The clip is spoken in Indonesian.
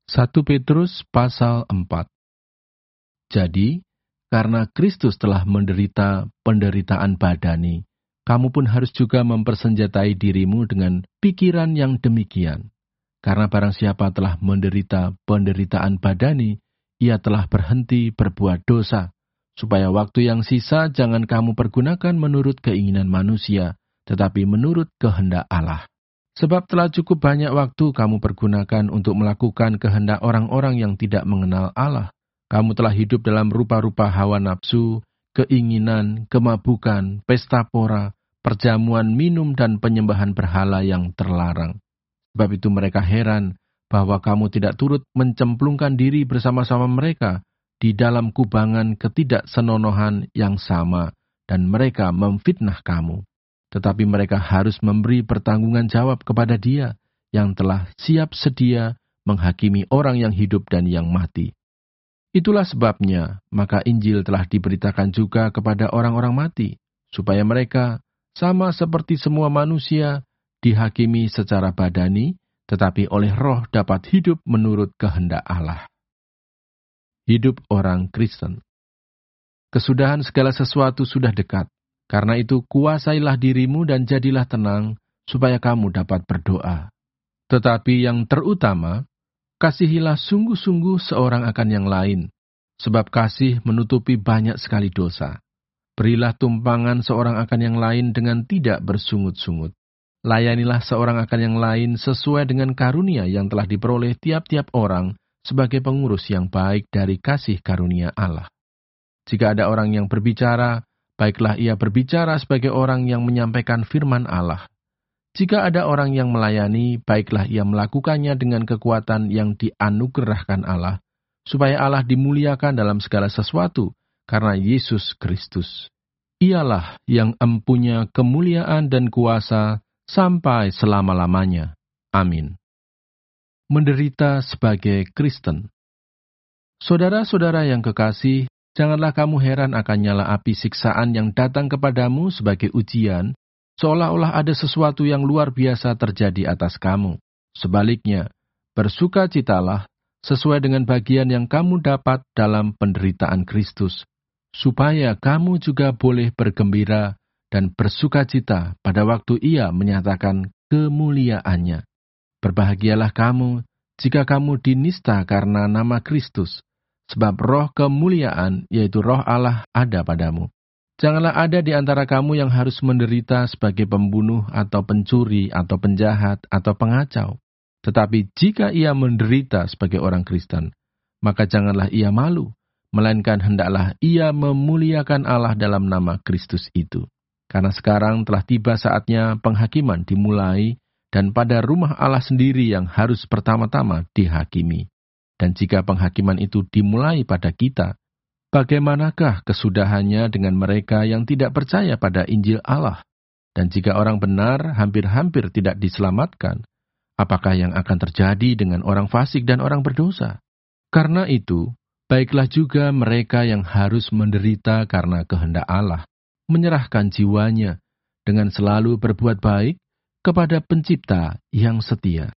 1 Petrus pasal 4. Jadi, karena Kristus telah menderita penderitaan badani, kamu pun harus juga mempersenjatai dirimu dengan pikiran yang demikian. Karena barang siapa telah menderita penderitaan badani, ia telah berhenti berbuat dosa, supaya waktu yang sisa jangan kamu pergunakan menurut keinginan manusia, tetapi menurut kehendak Allah. Sebab telah cukup banyak waktu kamu pergunakan untuk melakukan kehendak orang-orang yang tidak mengenal Allah. Kamu telah hidup dalam rupa-rupa hawa nafsu, keinginan, kemabukan, pesta pora, perjamuan minum dan penyembahan berhala yang terlarang. Sebab itu mereka heran bahwa kamu tidak turut mencemplungkan diri bersama-sama mereka di dalam kubangan ketidaksenonohan yang sama, dan mereka memfitnah kamu. Tetapi mereka harus memberi pertanggungan jawab kepada Dia yang telah siap sedia menghakimi orang yang hidup dan yang mati. Itulah sebabnya, maka Injil telah diberitakan juga kepada orang-orang mati, supaya mereka, sama seperti semua manusia, dihakimi secara badani, tetapi oleh Roh dapat hidup menurut kehendak Allah. Hidup orang Kristen. Kesudahan segala sesuatu sudah dekat. Karena itu, kuasailah dirimu dan jadilah tenang, supaya kamu dapat berdoa. Tetapi yang terutama, kasihilah sungguh-sungguh seorang akan yang lain, sebab kasih menutupi banyak sekali dosa. Berilah tumpangan seorang akan yang lain dengan tidak bersungut-sungut. Layanilah seorang akan yang lain sesuai dengan karunia yang telah diperoleh tiap-tiap orang sebagai pengurus yang baik dari kasih karunia Allah. Jika ada orang yang berbicara, baiklah ia berbicara sebagai orang yang menyampaikan firman Allah. Jika ada orang yang melayani, baiklah ia melakukannya dengan kekuatan yang dianugerahkan Allah, supaya Allah dimuliakan dalam segala sesuatu, karena Yesus Kristus. Ialah yang empunya kemuliaan dan kuasa sampai selama-lamanya. Amin. Menderita sebagai Kristen. Saudara-saudara yang kekasih, janganlah kamu heran akan nyala api siksaan yang datang kepadamu sebagai ujian, seolah-olah ada sesuatu yang luar biasa terjadi atas kamu. Sebaliknya, bersukacitalah sesuai dengan bagian yang kamu dapat dalam penderitaan Kristus, supaya kamu juga boleh bergembira dan bersukacita pada waktu Ia menyatakan kemuliaannya. Berbahagialah kamu jika kamu dinista karena nama Kristus, sebab roh kemuliaan, yaitu roh Allah, ada padamu. Janganlah ada di antara kamu yang harus menderita sebagai pembunuh atau pencuri atau penjahat atau pengacau. Tetapi jika ia menderita sebagai orang Kristen, maka janganlah ia malu, melainkan hendaklah ia memuliakan Allah dalam nama Kristus itu. Karena sekarang telah tiba saatnya penghakiman dimulai, dan pada rumah Allah sendiri yang harus pertama-tama dihakimi. Dan jika penghakiman itu dimulai pada kita, bagaimanakah kesudahannya dengan mereka yang tidak percaya pada Injil Allah? Dan jika orang benar hampir-hampir tidak diselamatkan, apakah yang akan terjadi dengan orang fasik dan orang berdosa? Karena itu, baiklah juga mereka yang harus menderita karena kehendak Allah, menyerahkan jiwanya dengan selalu berbuat baik kepada Pencipta yang setia.